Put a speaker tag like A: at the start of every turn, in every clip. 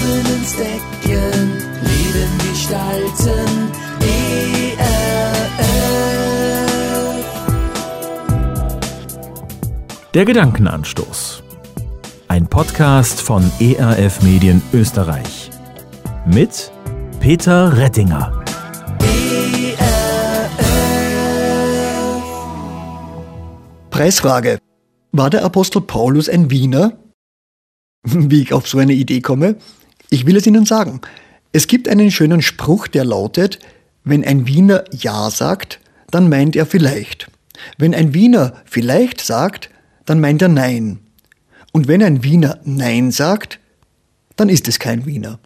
A: Namen entdecken, Leben gestalten, ERF.
B: Der Gedankenanstoß. Ein Podcast von ERF Medien Österreich. Mit Peter Rettinger.
C: Preisfrage. War der Apostel Paulus ein Wiener? Wie ich auf so eine Idee komme? Ich will es Ihnen sagen. Es gibt einen schönen Spruch, der lautet: Wenn ein Wiener Ja sagt, dann meint er vielleicht. Wenn ein Wiener vielleicht sagt, dann meint er Nein. Und wenn ein Wiener Nein sagt, dann ist es kein Wiener.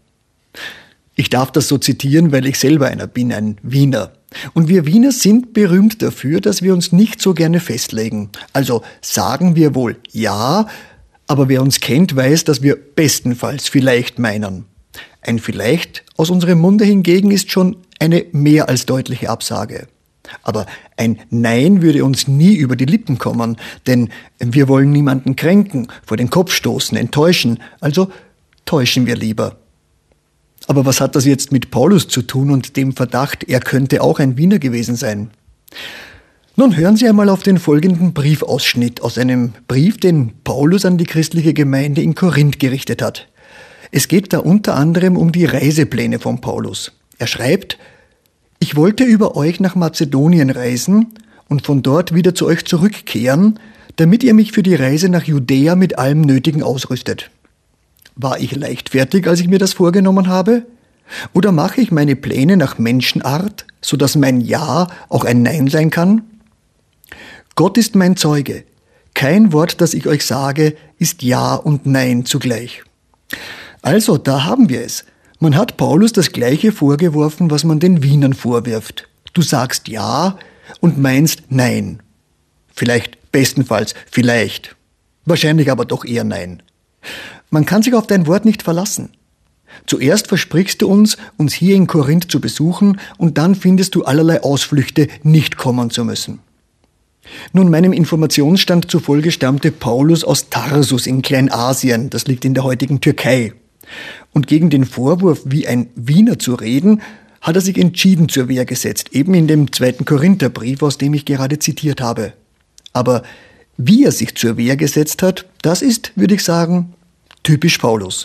C: Ich darf das so zitieren, weil ich selber einer bin, ein Wiener. Und wir Wiener sind berühmt dafür, dass wir uns nicht so gerne festlegen. Also sagen wir wohl Ja, aber wer uns kennt, weiß, dass wir bestenfalls vielleicht meinen. Ein Vielleicht aus unserem Munde hingegen ist schon eine mehr als deutliche Absage. Aber ein Nein würde uns nie über die Lippen kommen, denn wir wollen niemanden kränken, vor den Kopf stoßen, enttäuschen, also täuschen wir lieber. Aber was hat das jetzt mit Paulus zu tun und dem Verdacht, er könnte auch ein Wiener gewesen sein? Nun hören Sie einmal auf den folgenden Briefausschnitt aus einem Brief, den Paulus an die christliche Gemeinde in Korinth gerichtet hat. Es geht da unter anderem um die Reisepläne von Paulus. Er schreibt: Ich wollte über euch nach Mazedonien reisen und von dort wieder zu euch zurückkehren, damit ihr mich für die Reise nach Judäa mit allem Nötigen ausrüstet. War ich leichtfertig, als ich mir das vorgenommen habe? Oder mache ich meine Pläne nach Menschenart, sodass mein Ja auch ein Nein sein kann? Gott ist mein Zeuge. Kein Wort, das ich euch sage, ist Ja und Nein zugleich. Also, da haben wir es. Man hat Paulus das Gleiche vorgeworfen, was man den Wienern vorwirft. Du sagst Ja und meinst Nein. Vielleicht, bestenfalls, vielleicht. Wahrscheinlich aber doch eher Nein. Man kann sich auf dein Wort nicht verlassen. Zuerst versprichst du uns hier in Korinth zu besuchen, und dann findest du allerlei Ausflüchte, nicht kommen zu müssen. Nun, meinem Informationsstand zufolge stammte Paulus aus Tarsus in Kleinasien, das liegt in der heutigen Türkei. Und gegen den Vorwurf, wie ein Wiener zu reden, hat er sich entschieden zur Wehr gesetzt, eben in dem 2. Korintherbrief, aus dem ich gerade zitiert habe. Aber wie er sich zur Wehr gesetzt hat, das ist, würde ich sagen, typisch Paulus.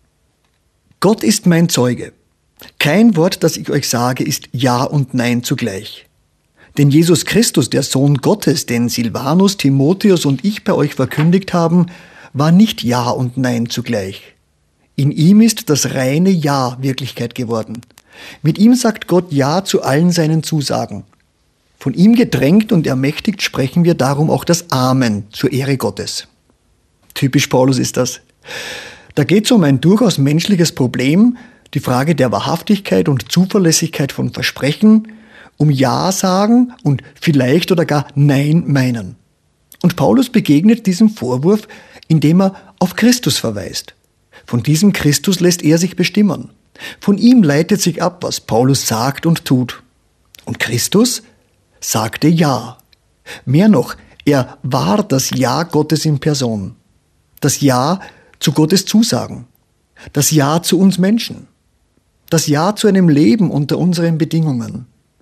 C: Gott ist mein Zeuge. Kein Wort, das ich euch sage, ist Ja und Nein zugleich. Denn Jesus Christus, der Sohn Gottes, den Silvanus, Timotheus und ich bei euch verkündigt haben, war nicht Ja und Nein zugleich. In ihm ist das reine Ja Wirklichkeit geworden. Mit ihm sagt Gott Ja zu allen seinen Zusagen. Von ihm gedrängt und ermächtigt sprechen wir darum auch das Amen zur Ehre Gottes. Typisch Paulus ist das. Da geht es um ein durchaus menschliches Problem, die Frage der Wahrhaftigkeit und Zuverlässigkeit von Versprechen, um Ja sagen und vielleicht oder gar Nein meinen. Und Paulus begegnet diesem Vorwurf, indem er auf Christus verweist. Von diesem Christus lässt er sich bestimmen. Von ihm leitet sich ab, was Paulus sagt und tut. Und Christus sagte Ja. Mehr noch, er war das Ja Gottes in Person. Das Ja zu Gottes Zusagen. Das Ja zu uns Menschen. Das Ja zu einem Leben unter unseren Bedingungen.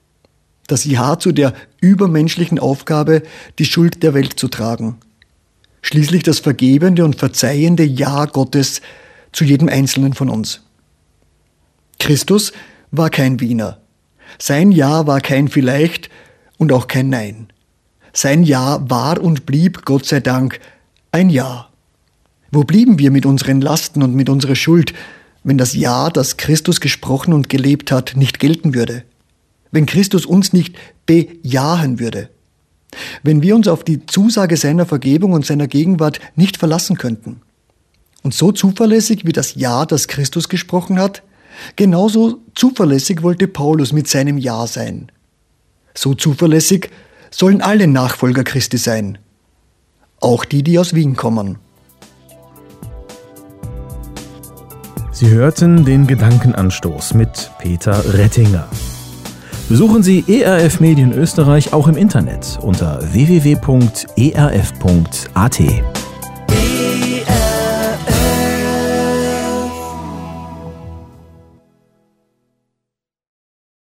C: Das Ja zu der übermenschlichen Aufgabe, die Schuld der Welt zu tragen. Schließlich das vergebende und verzeihende Ja Gottes zu jedem Einzelnen von uns. Christus war kein Wiener. Sein Ja war kein Vielleicht und auch kein Nein. Sein Ja war und blieb, Gott sei Dank, ein Ja. Wo blieben wir mit unseren Lasten und mit unserer Schuld, wenn das Ja, das Christus gesprochen und gelebt hat, nicht gelten würde? Wenn Christus uns nicht bejahen würde? Wenn wir uns auf die Zusage seiner Vergebung und seiner Gegenwart nicht verlassen könnten? Und so zuverlässig wie das Ja, das Christus gesprochen hat, genauso zuverlässig wollte Paulus mit seinem Ja sein. So zuverlässig sollen alle Nachfolger Christi sein, auch die aus Wien kommen.
B: Sie hörten den Gedankenanstoß mit Peter Rettinger. Besuchen Sie ERF Medien Österreich auch im Internet unter www.erf.at.